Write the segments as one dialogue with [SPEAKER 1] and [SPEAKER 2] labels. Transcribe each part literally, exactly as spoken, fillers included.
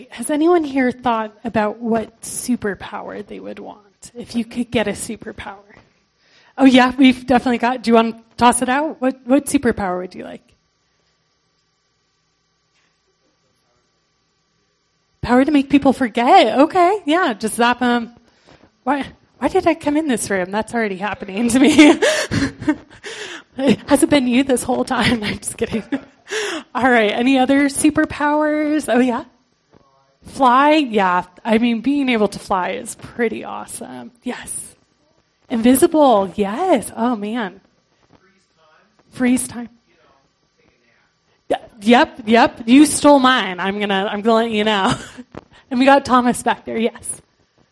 [SPEAKER 1] Has anyone here thought about what superpower they would want if you could get a superpower? Oh yeah, we've definitely got, do you want to toss it out? What what superpower would you like? Power to make people forget. Okay, yeah, just zap them. Why, why did I come in this room? That's already happening to me. Has it been you this whole time? I'm just kidding. All right, any other superpowers? Oh yeah? Fly? Yeah, I mean, being able to fly is pretty awesome. Yes. Invisible, yes. Oh, man. Freeze time. Yep, yep. You stole mine. I'm gonna, I'm gonna let you know. And we got Thomas back there. Yes.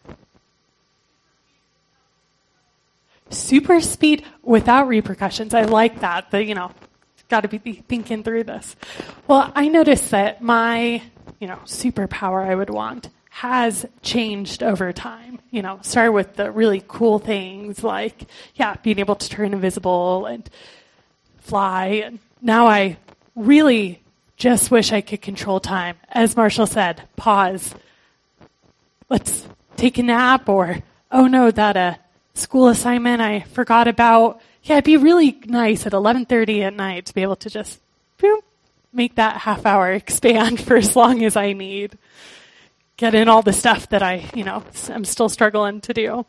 [SPEAKER 1] Super speed without repercussions. I like that. But you know, got to be thinking through this. Well, I noticed that my, you know, superpower I would want has changed over time. You know, started with the really cool things like, yeah, being able to turn invisible and fly. And now I really just wish I could control time. As Marshall said, pause. Let's take a nap, or, oh no, that uh, school assignment I forgot about. Yeah, it'd be really nice at eleven thirty at night to be able to just boom, make that half hour expand for as long as I need. Get in all the stuff that I, you know, I'm still struggling to do.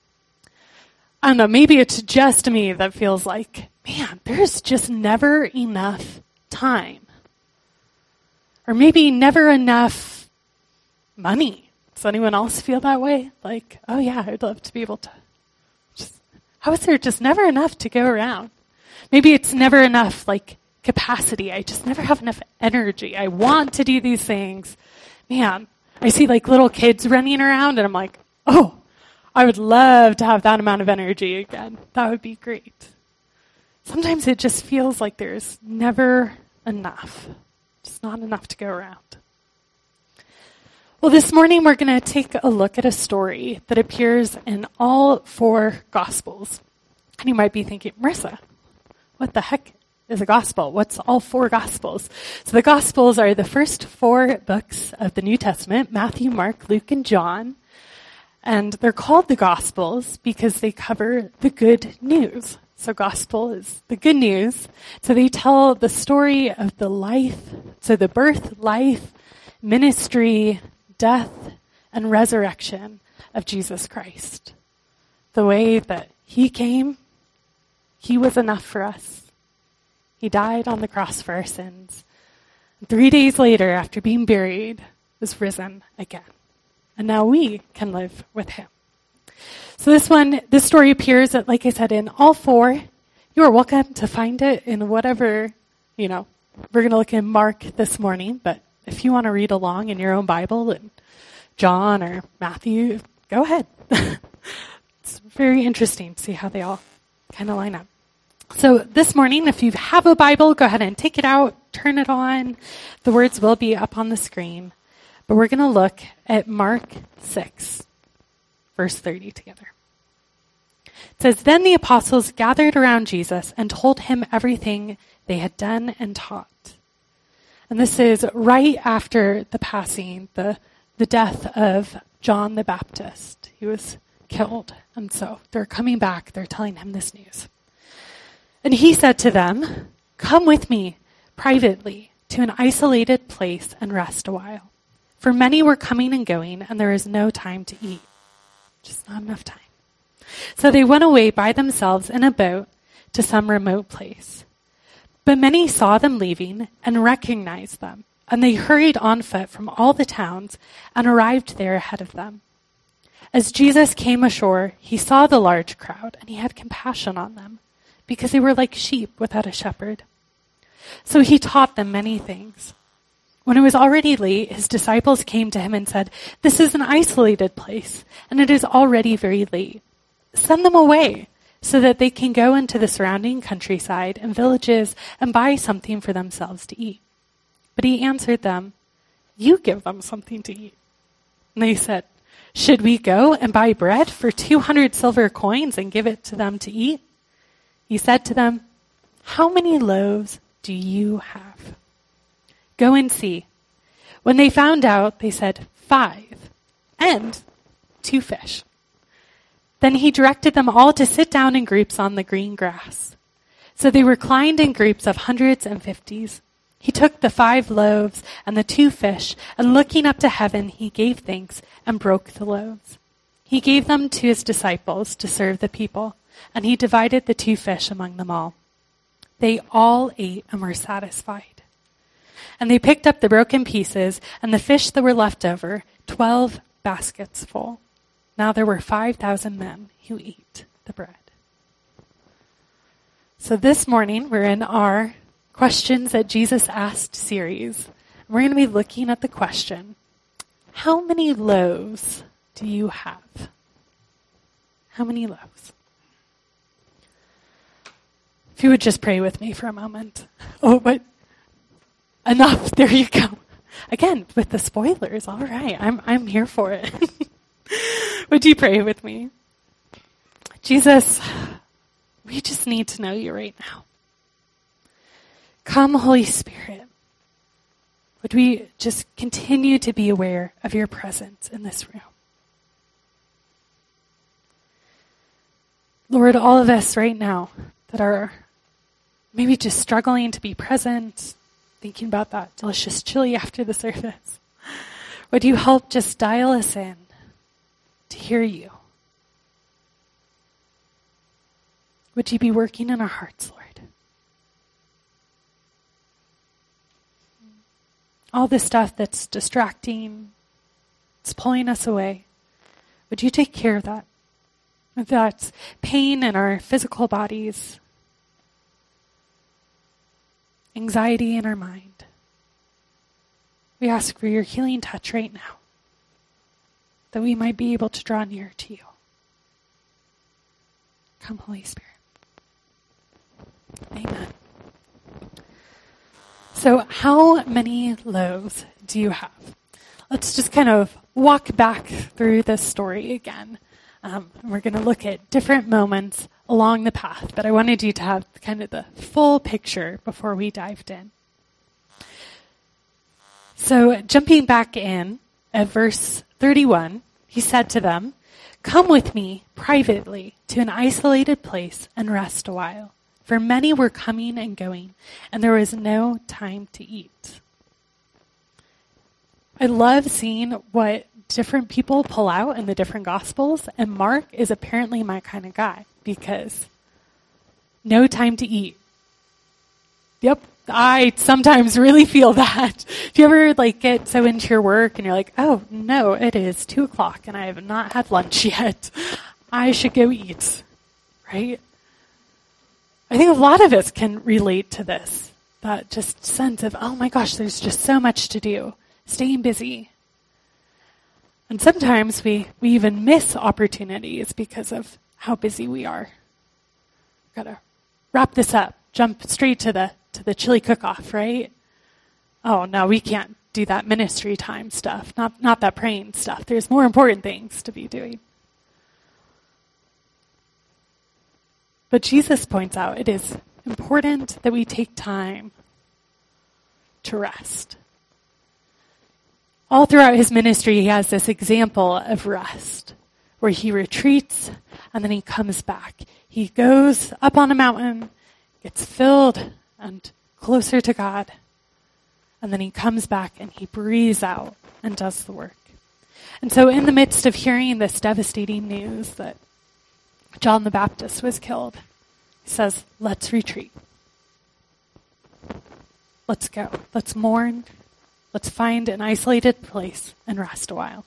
[SPEAKER 1] I don't know, maybe it's just me that feels like, man, there's just never enough time. Or maybe never enough money. Does anyone else feel that way? Like, oh yeah, I'd love to be able to just, how is there just never enough to go around? Maybe it's never enough, like, capacity. I just never have enough energy. I want to do these things. Man, I see like little kids running around and I'm like, oh, I would love to have that amount of energy again. That would be great. Sometimes it just feels like there's never enough. Just not enough to go around. Well, this morning we're going to take a look at a story that appears in all four Gospels. And you might be thinking, Marissa, what the heck is a gospel? What's all four Gospels? So the Gospels are the first four books of the New Testament, Matthew, Mark, Luke, and John. And they're called the Gospels because they cover the good news. So gospel is the good news. So they tell the story of the life, so the birth, life, ministry, death, and resurrection of Jesus Christ. The way that he came, he was enough for us. He died on the cross for our sins. And three days later, after being buried, was risen again. And now we can live with him. So this one, this story appears, like I said, in all four. You are welcome to find it in whatever, you know, we're going to look in Mark this morning, but if you want to read along in your own Bible, and John or Matthew, go ahead. It's very interesting to see how they all kind of line up. So this morning, if you have a Bible, go ahead and take it out, turn it on. The words will be up on the screen. But we're going to look at Mark six, verse thirty together. It says, Then the apostles gathered around Jesus and told him everything they had done and taught. And this is right after the passing, the, the death of John the Baptist. He was killed. And so they're coming back. They're telling him this news. And he said to them, Come with me privately to an isolated place and rest a while. For many were coming and going, and there is no time to eat. Just not enough time. So they went away by themselves in a boat to some remote place. But many saw them leaving and recognized them, and they hurried on foot from all the towns and arrived there ahead of them. As Jesus came ashore, he saw the large crowd, and he had compassion on them, because they were like sheep without a shepherd. So he taught them many things. When it was already late, his disciples came to him and said, This is an isolated place, and it is already very late. Send them away, so that they can go into the surrounding countryside and villages and buy something for themselves to eat. But he answered them, You give them something to eat. And they said, Should we go and buy bread for two hundred silver coins and give it to them to eat? He said to them, How many loaves do you have? Go and see. When they found out, they said, five, and two fish. Then he directed them all to sit down in groups on the green grass. So they reclined in groups of hundreds and fifties. He took the five loaves and the two fish, and looking up to heaven, he gave thanks and broke the loaves. He gave them to his disciples to serve the people, and he divided the two fish among them all. They all ate and were satisfied. And they picked up the broken pieces and the fish that were left over, twelve baskets full. Now there were five thousand men who ate the bread. So this morning we're in our Questions That Jesus Asked series. We're going to be looking at the question, how many loaves do you have? How many loaves? If you would just pray with me for a moment. Oh, but enough. There you go. Again, with the spoilers. All right. I'm I'm here for it. Would you pray with me? Jesus, we just need to know you right now. Come, Holy Spirit. Would we just continue to be aware of your presence in this room? Lord, all of us right now that are maybe just struggling to be present, thinking about that delicious chili after the service, would you help just dial us in to hear you? Would you be working in our hearts, Lord? All the stuff that's distracting, it's pulling us away. Would you take care of that? If that's pain in our physical bodies, anxiety in our mind, we ask for your healing touch right now, that we might be able to draw near to you. Come, Holy Spirit. Amen. So how many loaves do you have? Let's just kind of walk back through this story again. Um, we're going to look at different moments along the path, but I wanted you to have kind of the full picture before we dived in. So jumping back in at verse thirty-one, he said to them, "Come with me privately to an isolated place and rest a while. For many were coming and going, and there was no time to eat." I love seeing what different people pull out in the different Gospels, and Mark is apparently my kind of guy, because no time to eat. Yep, I sometimes really feel that. Do you ever like get so into your work and you're like, oh, no, it is two o'clock and I have not had lunch yet. I should go eat, right? I think a lot of us can relate to this, that just sense of, oh my gosh, there's just so much to do, staying busy. And sometimes we, we even miss opportunities because of how busy we are. Gotta wrap this up, jump straight to the to the chili cook-off, right? Oh no, we can't do that ministry time stuff, not not that praying stuff. There's more important things to be doing. But Jesus points out it is important that we take time to rest. All throughout his ministry, he has this example of rest, where he retreats and then he comes back. He goes up on a mountain, gets filled and closer to God, and then he comes back and he breathes out and does the work. And so in the midst of hearing this devastating news that John the Baptist was killed, he says, let's retreat. Let's go. Let's mourn. Let's find an isolated place and rest a while.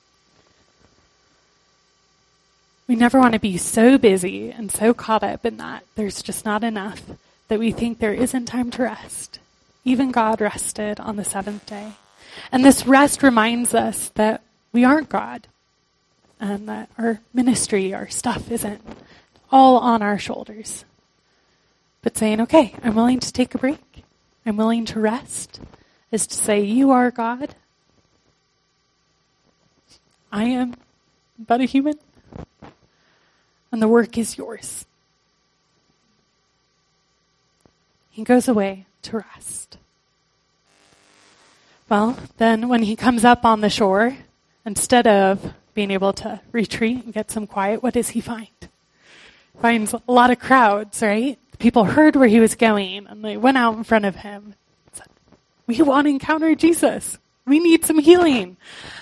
[SPEAKER 1] We never want to be so busy and so caught up in that there's just not enough that we think there isn't time to rest. Even God rested on the seventh day. And this rest reminds us that we aren't God, and that our ministry, our stuff isn't all on our shoulders. But saying, okay, I'm willing to take a break. I'm willing to rest. Is to say, you are God. I am but a human. And the work is yours. He goes away to rest. Well, then when he comes up on the shore, instead of being able to retreat and get some quiet, what does he find? Finds a lot of crowds, right? People heard where he was going, and they went out in front of him and said, we want to encounter Jesus. We need some healing.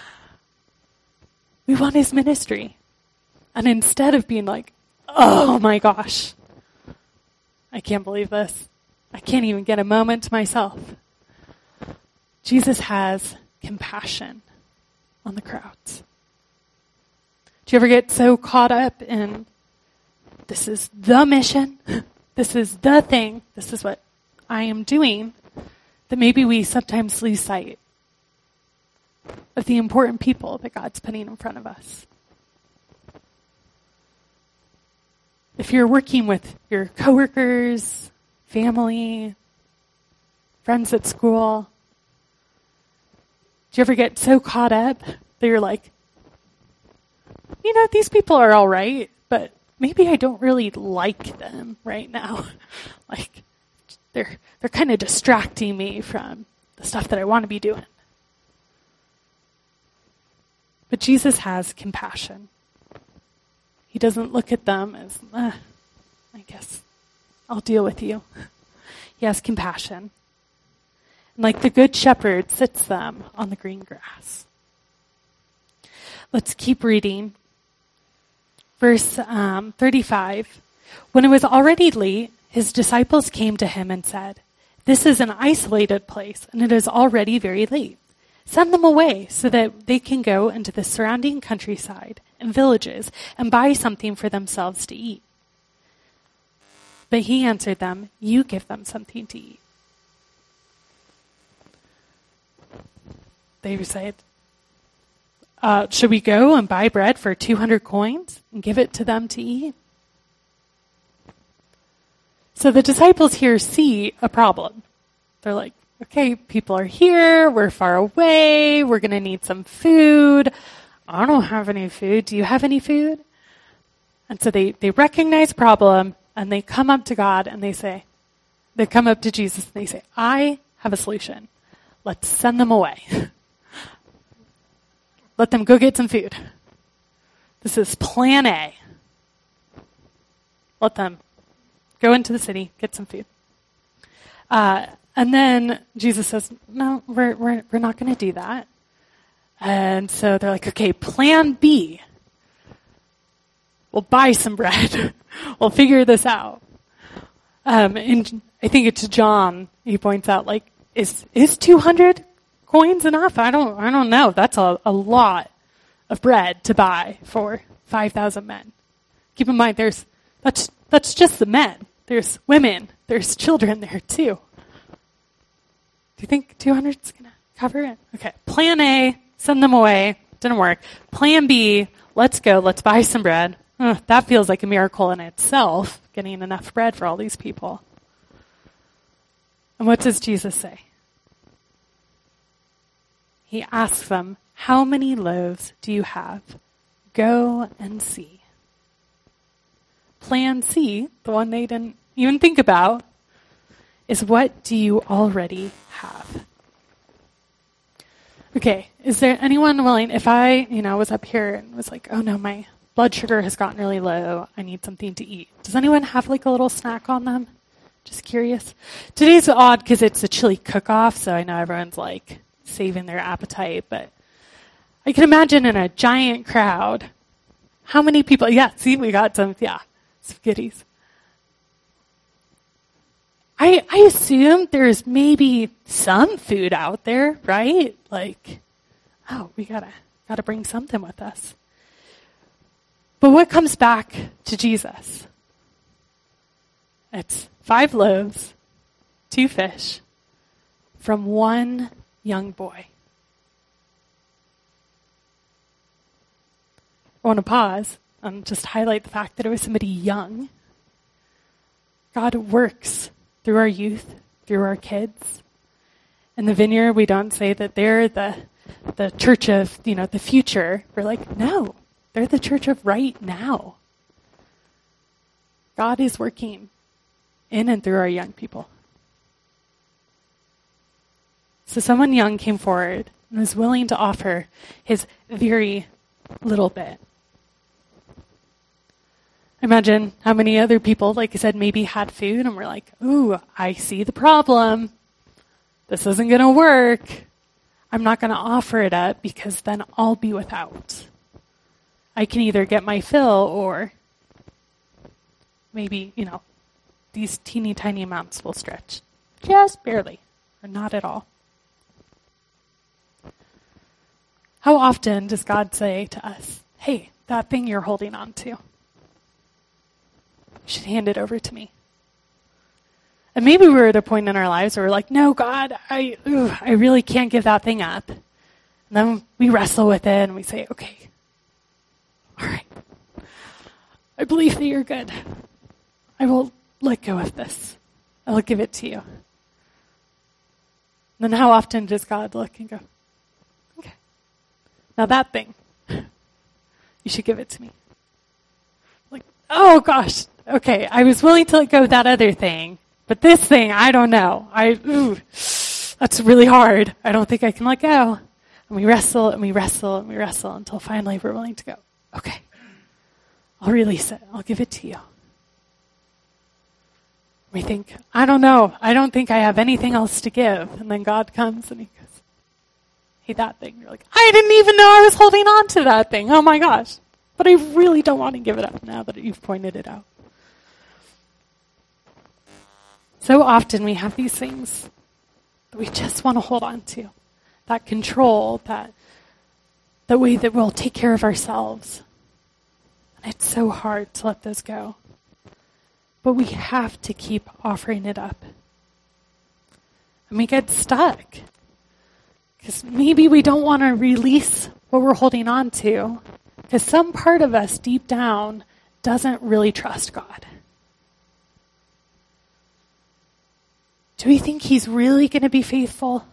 [SPEAKER 1] We want his ministry. And instead of being like, oh my gosh, I can't believe this. I can't even get a moment to myself. Jesus has compassion on the crowds. Do you ever get so caught up in this is the mission, this is the thing, this is what I am doing, that maybe we sometimes lose sight of the important people that God's putting in front of us? If you're working with your coworkers, family, friends at school, do you ever get so caught up that you're like, you know, these people are all right, but maybe I don't really like them right now. Like, they're they're kind of distracting me from the stuff that I want to be doing. But Jesus has compassion. He doesn't look at them as, eh, I guess I'll deal with you. He has compassion. And like the good shepherd, sits them on the green grass. Let's keep reading. Verse um, thirty-five. When it was already late, his disciples came to him and said, this is an isolated place, and it is already very late. Send them away so that they can go into the surrounding countryside and villages and buy something for themselves to eat. But he answered them, you give them something to eat. They said, uh, should we go and buy bread for two hundred coins and give it to them to eat? So the disciples here see a problem. They're like, okay, people are here, we're far away, we're going to need some food. I don't have any food. Do you have any food? And so they, they recognize problem, and they come up to God and they say, they come up to Jesus and they say, I have a solution. Let's send them away. Let them go get some food. This is plan A. Let them go into the city, get some food. Uh, and then Jesus says, no, we're, we're, we're not going to do that. And so they're like, okay, plan B. We'll buy some bread. We'll figure this out. Um, and I think it's John, he points out, like, is, is two hundred coins enough? I don't, I don't know. That's a, a lot of bread to buy for five thousand men. Keep in mind, there's, that's, that's just the men. There's women. There's children there too. Do you think two hundred is going to cover it? Okay. Plan A, send them away. Didn't work. Plan B, let's go. Let's buy some bread. Ugh, that feels like a miracle in itself, getting enough bread for all these people. And what does Jesus say? He asks them, how many loaves do you have? Go and see. Plan C, the one they didn't even think about, is what do you already have? Okay, is there anyone willing, if I, you know, was up here and was like, oh no, my blood sugar has gotten really low, I need something to eat. Does anyone have like a little snack on them? Just curious. Today's odd because it's a chili cook-off, so I know everyone's like saving their appetite, but I can imagine in a giant crowd, how many people, yeah, see, we got some, yeah, some goodies. I, I assume there's maybe some food out there, right? Like, oh, we gotta, gotta bring something with us. But what comes back to Jesus? It's five loaves, two fish, from one young boy. I want to pause and just highlight the fact that it was somebody young. God works through our youth, through our kids. In the Vineyard, we don't say that they're the the church of, you know, the future. We're like, no, they're the church of right now. God is working in and through our young people. So someone young came forward and was willing to offer his very little bit. Imagine how many other people, like I said, maybe had food and were like, ooh, I see the problem. This isn't going to work. I'm not going to offer it up because then I'll be without. I can either get my fill or maybe, you know, these teeny tiny amounts will stretch. Just barely, or not at all. How often does God say to us, hey, that thing you're holding on to, you should hand it over to me? And maybe we're at a point in our lives where we're like, no, God, I, ooh, I really can't give that thing up. And then we wrestle with it and we say, okay, all right, I believe that you're good. I will let go of this. I will give it to you. And then how often does God look and go, okay, now that thing, you should give it to me. Like, oh gosh, okay, I was willing to let go of that other thing, but this thing, I don't know. I, ooh, that's really hard. I don't think I can let go. And we wrestle and we wrestle and we wrestle until finally we're willing to go, okay, I'll release it. I'll give it to you. We think, I don't know. I don't think I have anything else to give. And then God comes and he goes, hey, that thing. You're like, I didn't even know I was holding on to that thing. Oh my gosh. But I really don't want to give it up now that you've pointed it out. So often we have these things that we just want to hold on to. That control, that the way that we'll take care of ourselves. And it's so hard to let those go. But we have to keep offering it up. And we get stuck. Because maybe we don't want to release what we're holding on to. Because some part of us deep down doesn't really trust God. Do we think he's really going to be faithful?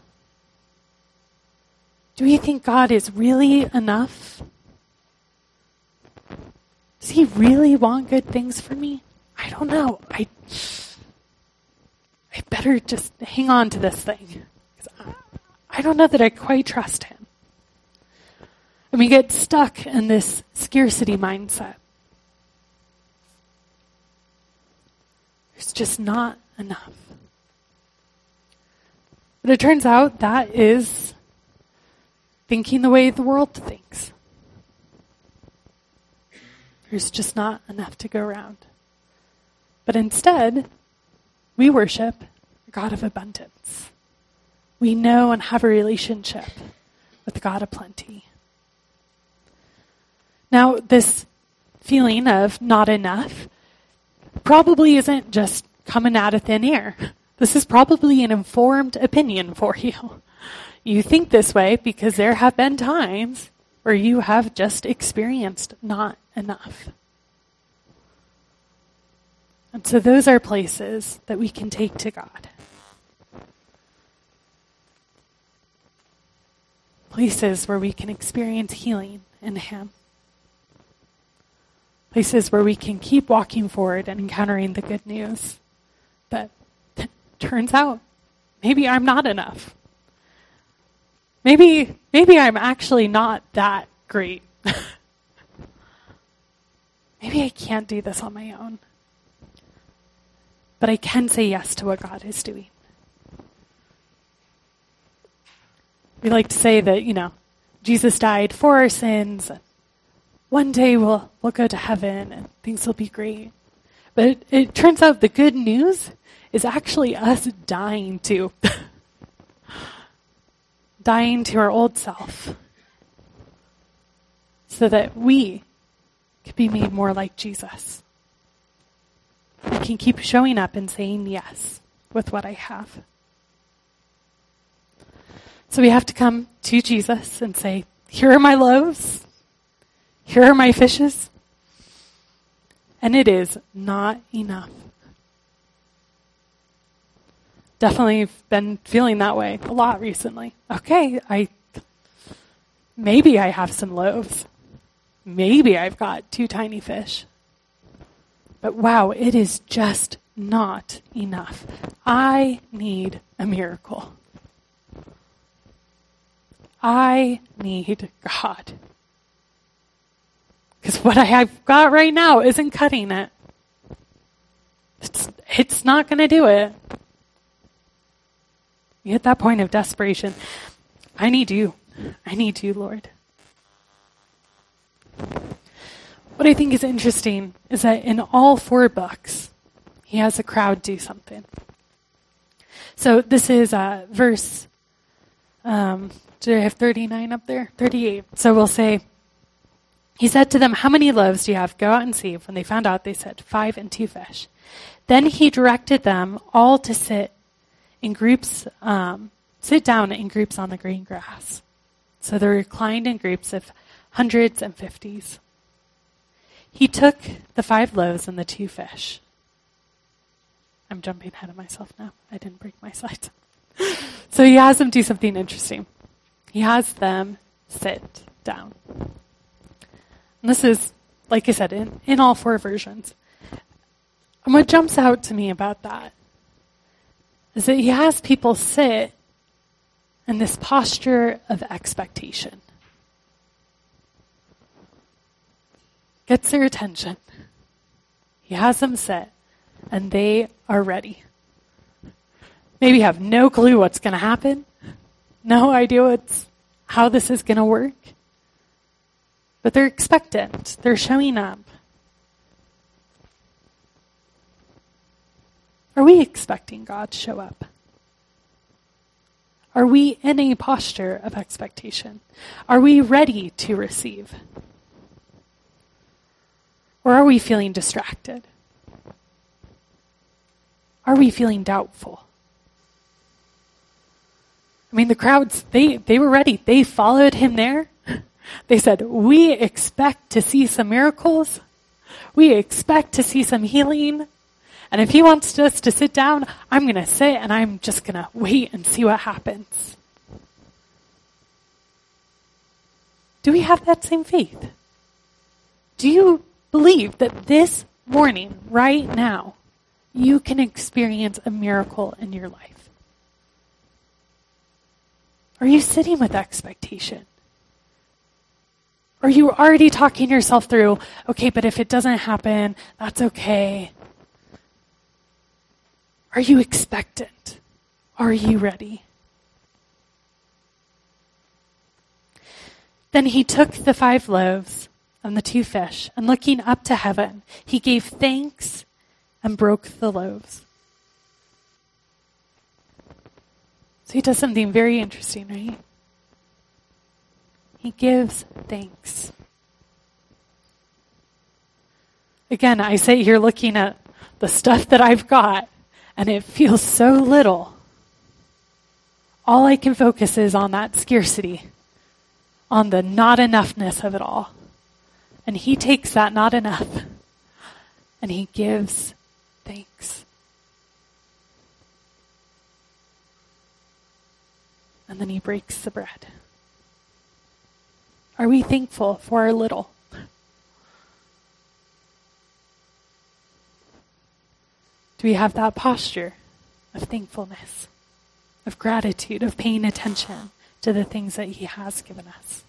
[SPEAKER 1] Do we think God is really enough? Does he really want good things for me? I don't know. I I better just hang on to this thing. I, I don't know that I quite trust him. And we get stuck in this scarcity mindset. There's just not enough. But it turns out that is thinking the way the world thinks. There's just not enough to go around. But instead, we worship a God of abundance. We know and have a relationship with the God of plenty. Now, this feeling of not enough probably isn't just coming out of thin air. This is probably an informed opinion for you. You think this way because there have been times where you have just experienced not enough. And so those are places that we can take to God. Places where we can experience healing in him. Places where we can keep walking forward and encountering the good news. But it turns out, maybe I'm not enough. Maybe, maybe I'm actually not that great. Maybe I can't do this on my own. But I can say yes to what God is doing. We like to say that, you know, Jesus died for our sins. One day we'll we'll go to heaven and things will be great. But it, it turns out the good news is actually us dying to. Dying to our old self. So that we could be made more like Jesus. I can keep showing up and saying yes with what I have. So we have to come to Jesus and say, here are my loaves. Here are my fishes. And it is not enough. Definitely been feeling that way a lot recently. Okay, I maybe I have some loaves. Maybe I've got two tiny fish. But wow, it is just not enough. I need a miracle. I need God. Because what I have got right now isn't cutting it. It's, it's not going to do it. You hit that point of desperation. I need you. I need you, Lord. What I think is interesting is that in all four books, he has a crowd do something. So this is uh, verse, um, do I have thirty-nine up there? thirty-eight. So we'll say, he said to them, how many loaves do you have? Go out and see. When they found out, they said, five and two fish. Then he directed them all to sit in groups, um, sit down in groups on the green grass. So they reclined in groups of hundreds and fifties. He took the five loaves and the two fish. I'm jumping ahead of myself now. I didn't break my slides. So he has them do something interesting. He has them sit down. And this is, like I said, in, in all four versions. And what jumps out to me about that is that he has people sit in this posture of expectation. Gets their attention. He has them sit, and they are ready. Maybe have no clue what's going to happen, no idea what's, how this is going to work, but they're expectant. They're showing up. Are we expecting God to show up? Are we in a posture of expectation? Are we ready to receive? Or are we feeling distracted? Are we feeling doubtful? I mean, the crowds, they, they were ready. They followed him there. They said, we expect to see some miracles. We expect to see some healing. And if he wants us to sit down, I'm going to sit and I'm just going to wait and see what happens. Do we have that same faith? Do you believe that this morning, right now, you can experience a miracle in your life? Are you sitting with expectation? Are you already talking yourself through, okay, but if it doesn't happen, that's okay? Are you expectant? Are you ready? Then he took the five loaves and the two fish, and looking up to heaven, he gave thanks and broke the loaves. So he does something very interesting, right? He gives thanks. Again, I sit here looking at the stuff that I've got, and it feels so little. All I can focus is on that scarcity, on the not enoughness of it all. And he takes that not enough, and he gives thanks. And then he breaks the bread. Are we thankful for our little? Do we have that posture of thankfulness, of gratitude, of paying attention to the things that he has given us?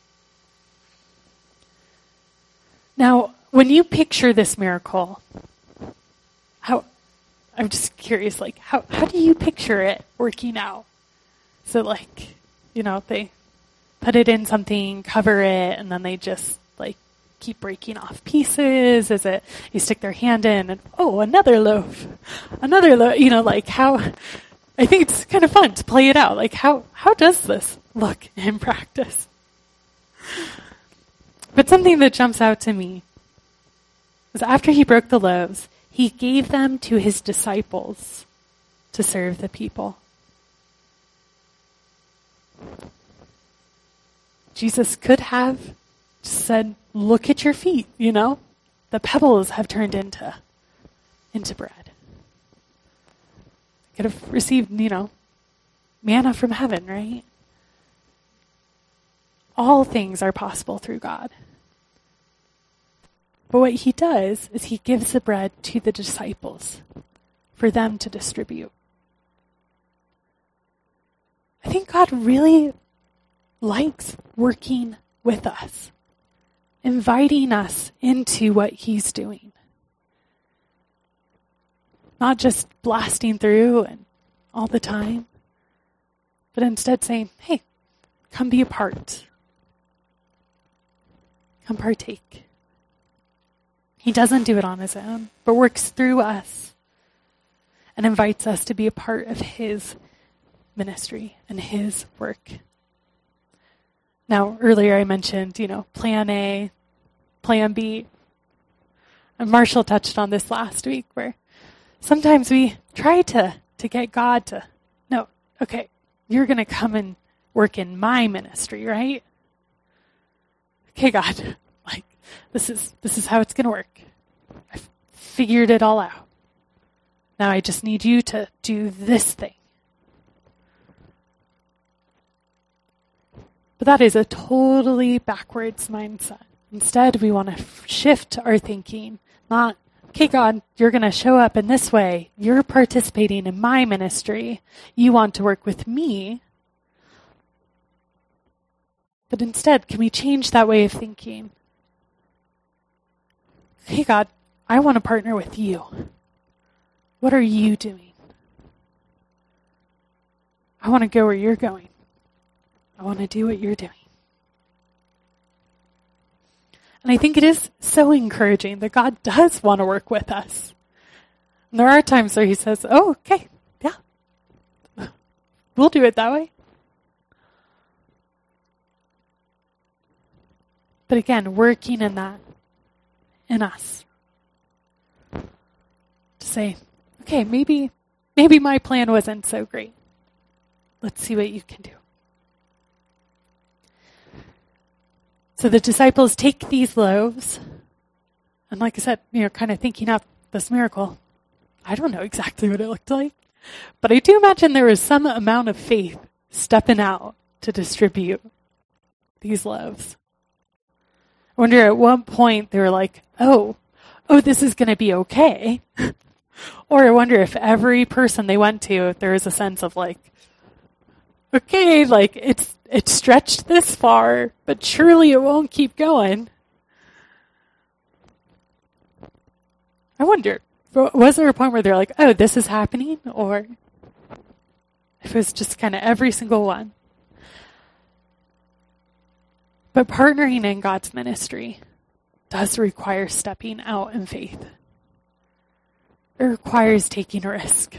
[SPEAKER 1] Now, when you picture this miracle, how, I'm just curious, like, how, how do you picture it working out? So, like, you know, they put it in something, cover it, and then they just, like, keep breaking off pieces? Is it, you stick their hand in and, oh, another loaf, another loaf, you know, like how, I think it's kind of fun to play it out. Like, how, how does this look in practice? But something that jumps out to me is after he broke the loaves, he gave them to his disciples to serve the people. Jesus could have just said, look at your feet, you know? The pebbles have turned into, into bread. Could have received, you know, manna from heaven, right? All things are possible through God. But what he does is he gives the bread to the disciples for them to distribute. I think God really likes working with us, inviting us into what he's doing. Not just blasting through and all the time, but instead saying, hey, come be a part. Come partake. He doesn't do it on his own, but works through us and invites us to be a part of his ministry and his work. Now, earlier I mentioned, you know, plan A, plan B. And Marshall touched on this last week, where sometimes we try to, to get God to, no, okay, you're going to come and work in my ministry, right? Okay, God, like, this is, this is how it's going to work. I've figured it all out. Now I just need you to do this thing. But that is a totally backwards mindset. Instead, we want to shift our thinking, not, okay, God, you're going to show up in this way. You're participating in my ministry. You want to work with me. But instead, can we change that way of thinking? Hey, God, I want to partner with you. What are you doing? I want to go where you're going. I want to do what you're doing. And I think it is so encouraging that God does want to work with us. And there are times where he says, oh, okay, yeah, we'll do it that way. But again, working in that, in us. To say, okay, maybe, maybe my plan wasn't so great. Let's see what you can do. So the disciples take these loaves, and like I said, you know, kind of thinking up this miracle. I don't know exactly what it looked like, but I do imagine there was some amount of faith stepping out to distribute these loaves. I wonder at what point they were like, oh, oh, this is going to be okay. Or I wonder if every person they went to, if there was a sense of like, okay, like it's it's stretched this far, but surely it won't keep going. I wonder, was there a point where they're like, oh, this is happening? Or if it was just kind of every single one. But partnering in God's ministry does require stepping out in faith. It requires taking a risk.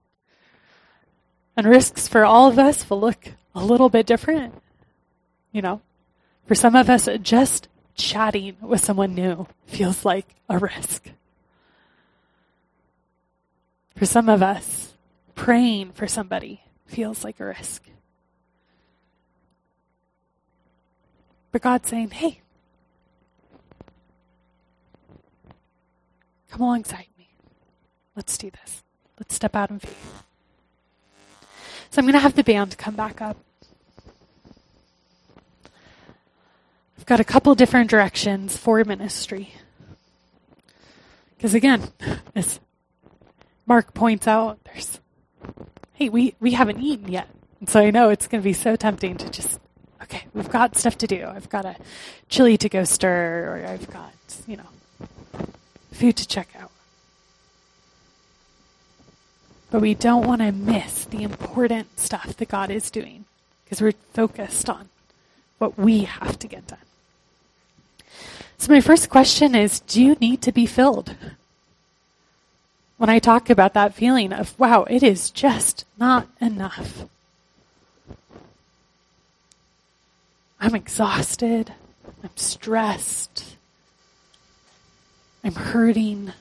[SPEAKER 1] And risks for all of us will look a little bit different. You know, for some of us, just chatting with someone new feels like a risk. For some of us, praying for somebody feels like a risk. But God's saying, hey, come alongside me. Let's do this. Let's step out in faith. So I'm going to have the band come back up. I've got a couple different directions for ministry. Because again, as Mark points out, there's, hey, we, we haven't eaten yet. And so I know it's going to be so tempting to just, okay, we've got stuff to do. I've got a chili to go stir, or I've got, you know, food to check out. But we don't want to miss the important stuff that God is doing because we're focused on what we have to get done. So my first question is, do you need to be filled? When I talk about that feeling of, wow, it is just not enough. I'm exhausted. I'm stressed. I'm hurting.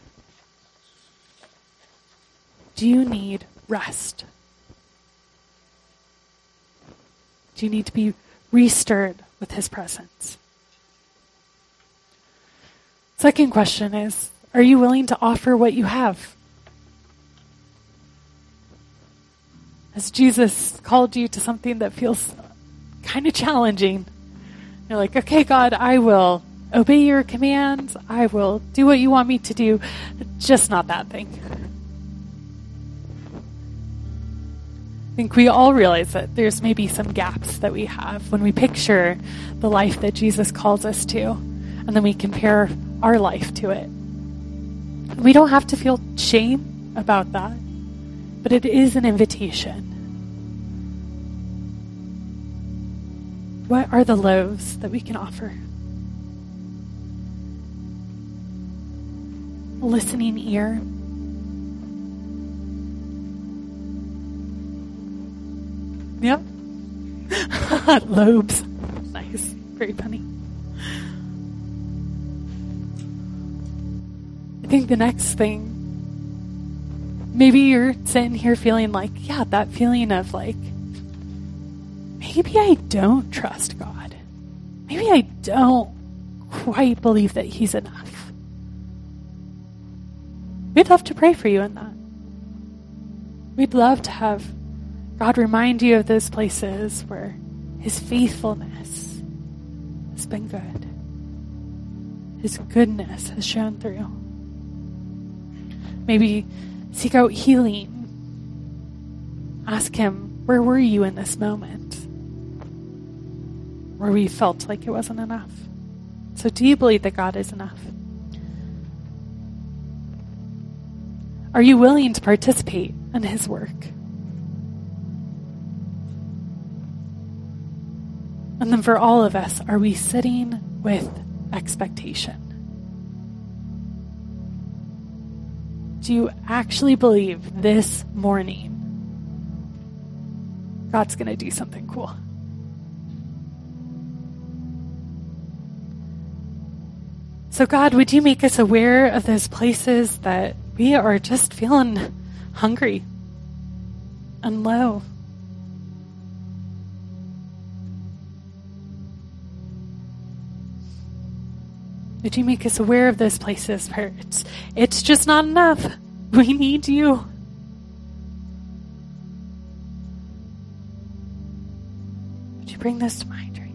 [SPEAKER 1] Do you need rest? Do you need to be restirred with his presence? Second question is, are you willing to offer what you have? Has Jesus called you to something that feels kind of challenging? You're like, okay, God, I will obey your commands. I will do what you want me to do. Just not that thing. I think we all realize that there's maybe some gaps that we have when we picture the life that Jesus calls us to, and then we compare our life to it. We don't have to feel shame about that, but it is an invitation. What are the loaves that we can offer? A listening ear. Yep. Lobes. Nice. Very funny. I think the next thing, maybe you're sitting here feeling like, yeah, that feeling of like, maybe I don't trust God. Maybe I don't quite believe that He's enough. We'd love to pray for you in that. We'd love to have God remind you of those places where His faithfulness has been good. His goodness has shown through. Maybe seek out healing. Ask Him, where were you in this moment? Where we felt like it wasn't enough. So do you believe that God is enough? Are you willing to participate in His work? And then for all of us, are we sitting with expectation? Do you actually believe this morning God's going to do something cool? So God, would you make us aware of those places that we are just feeling hungry and low? Would you make us aware of those places where it's, it's just not enough? We need you. Would you bring this to mind right